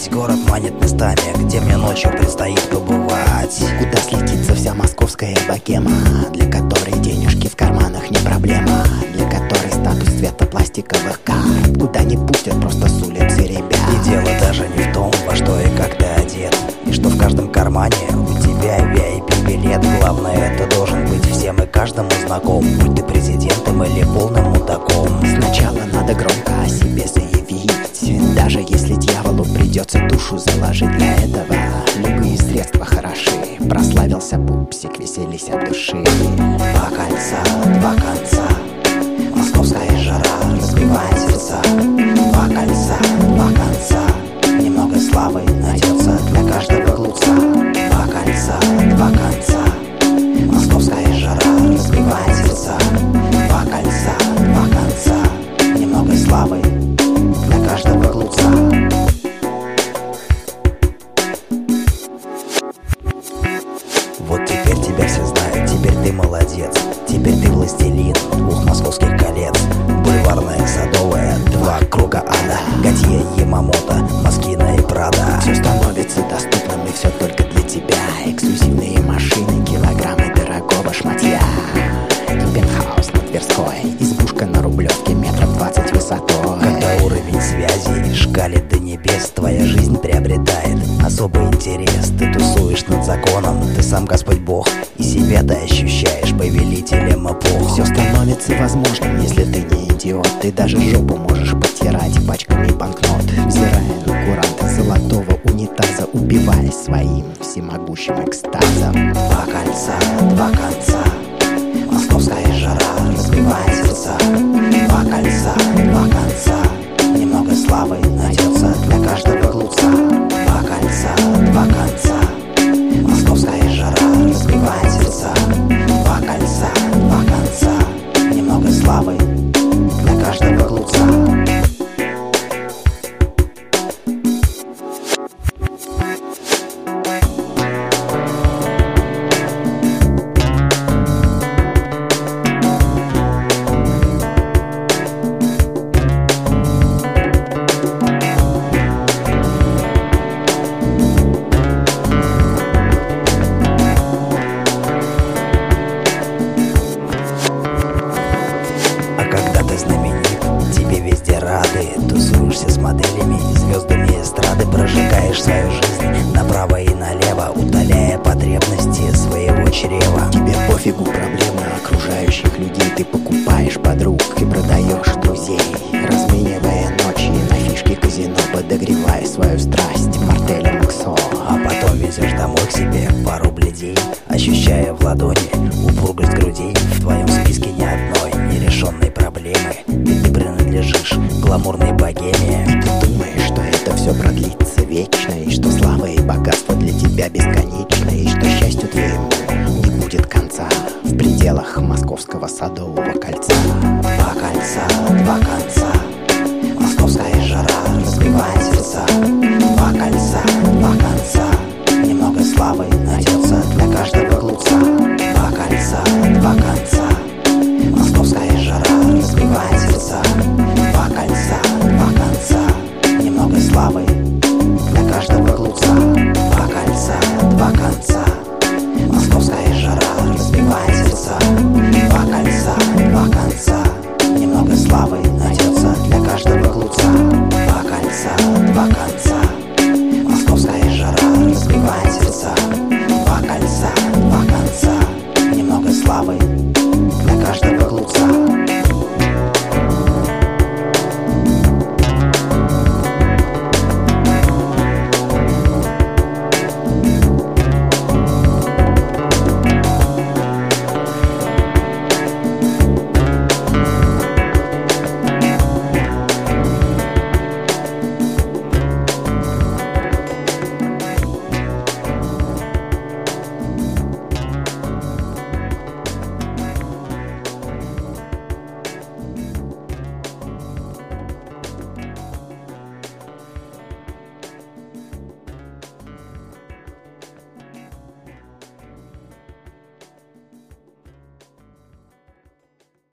Весь город манит местами, где мне ночью предстоит побывать. Куда слетится вся московская богема, для которой денежки в карманах не проблема, для которой статус цвета пластиковых карт куда не пустят просто с улицы ребят. И дело даже не в том, во что и как ты одет, и что в каждом кармане у тебя VIP-билет. Главное, это должен быть всем и каждому знаком, будь ты президентом или полным мудаком. Сначала надо громко о себе заявить, даже если дьяволу придется душу заложить. Для этого любые средства хороши. Прославился пупсик, веселись от души. Два кольца, два конца, московская жара разбивает сердца. Два кольца, два конца, немного славы найдется для каждого глупца. Два кольца, два конца, московская жара разбивает сердца. Два кольца, два конца, немного славы для каждого глупца. Вот теперь тебя все знают, теперь ты молодец, теперь ты властелин двух московских колец. Бульварная, Садовая, два круга ада, Готье, Ямамото, Москина и Прада. Все становится доступным и все только для тебя. Эксклюзивные машины, килограммы дорогого шматья. И пентхаус на Тверской, избушка на Рублевке, метров 20 высотой. Когда уровень связи шкалит до небес, твоя жизнь приобретает особый интерес. Ты тусуешь над законом, ты сам Господь Бог, и себя ты ощущаешь повелителем эпох. Все становится возможным, если ты не идиот. Ты даже жопу можешь потирать пачками банкнот, взирая на куранта золотого унитаза, убиваясь своим всемогущим экстазом. Два кольца, два конца, московская жара разбивает сердца. Два кольца, два конца, немного славы найдется для каждого глупца. Два кольца, два конца, московская жара разбивает сердца. Два кольца, два конца, немного славы для каждого глупца. Тусуешься с моделями и звездами эстрады, прожигаешь свою жизнь направо и налево, утоляя потребности своего чрева. Тебе пофигу проблемы окружающих людей. Ты покупаешь подруг и продаешь друзей, разменивая ночи на фишки казино, подогревая свою страсть мартелем иксо. А потом везешь домой к себе пару бледей, ощущая в ладони упругость грудей. В твоем списке ни одной нерешенной проблемы, и ты принадлежишь гламурной богеме. И ты думаешь, что это все продлится вечно, и что слава и богатство для тебя бесконечны, и что счастью твоему не будет конца в пределах московского Садового кольца. Два кольца, два конца, московская жара разбивает сердца. Два кольца, два конца, немного славы